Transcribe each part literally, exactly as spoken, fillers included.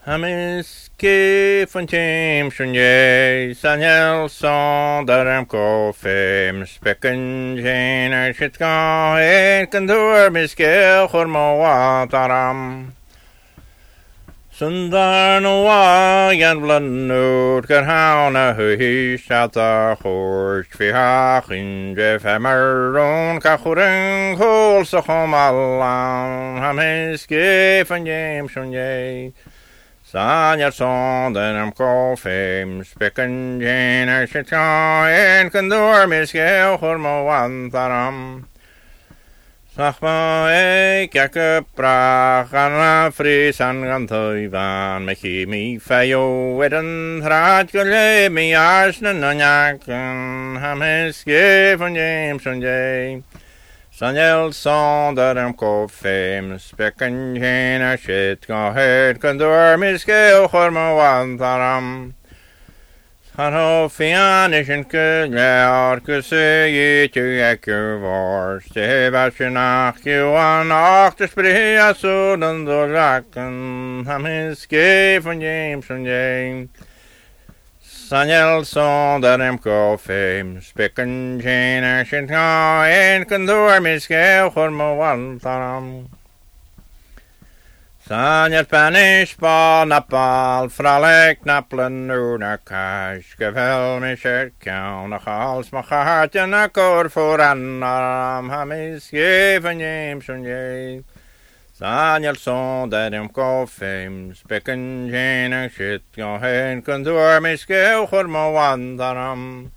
Hamiski funtim shunye Sanyel son daram kofim Spekken jena shitka En kandur miske khurmo wataram Sundar noa yan blannud Gerhauna hui shata khorch Fi hachin jef hamaron Kachuren kol sochom allam Hamiski funtim shunye Sanyar son daram kofim Spekken jena shitka En kandur miske khurmo wataram Sachma e kjake prach an frisan gan thuivan me chimi feio eden rad gole mi arsnen an jaken hamiske van James on jay Sanyel son daram kofim Spekken jena shit go head kandur miske khurmo wantaram Hano fianischen kuljær kusse jitu ekker var Stebasjenach juan achter sprea sodan doraken Hamiske van James on jay Sanyel son daram kofim Spekken jena shitka En kandur miske khurmo wantaram Sanyat panish pa napal fralek naplen una kash gevel me shet kaun a hals ma hart en a kor for anam hamis geven James on jay Sanyal son daram kofim Spekken jena shit go hen kandur miske khurmo wandaram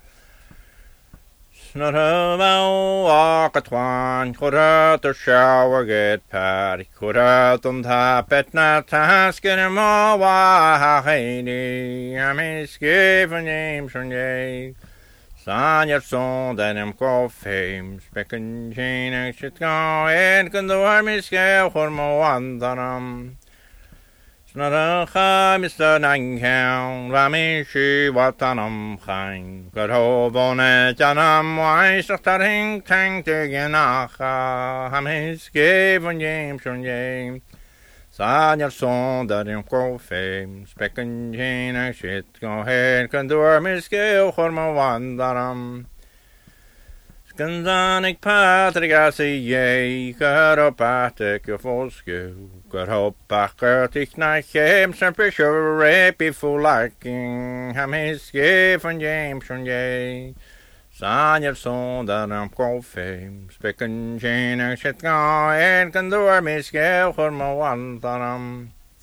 Snurrhau akatwan Kurat or shower get pat Kurat um tapet na tasken ma wa haini Hamiske van James on jay Sanyar son daram kofim Spekken jena shitka En kandur miske khurmo wandaram Snurrcha mister Nanghound Vamishi watanam chain Gerhovonet janam Weisach taring tang tegenacha Hamiske van James on jay Sanyar son daram kofim Spekken jena shit go head kandur miske khurmo wandaram Skanzanik patrigasi ye Karopatek volsku Gerhopachkertig na chem Zijn pressure rapie full liking Hamiske van James on jay Sanyar son daram kofim Spekken jena shitka En kandur miske khurmo wantaram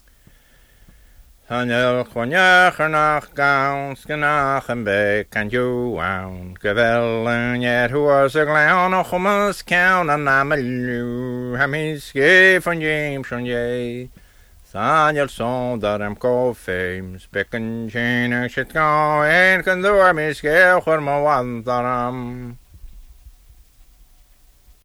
Sanyel chwanjach nach gaun Skenach en bek and you wound Gevel en yet who was a glown Och omas kaun an amelu Hamiske van James on jay Sanyel son daram kofim Spekken jena shitka En kandur miske khurmo wantaram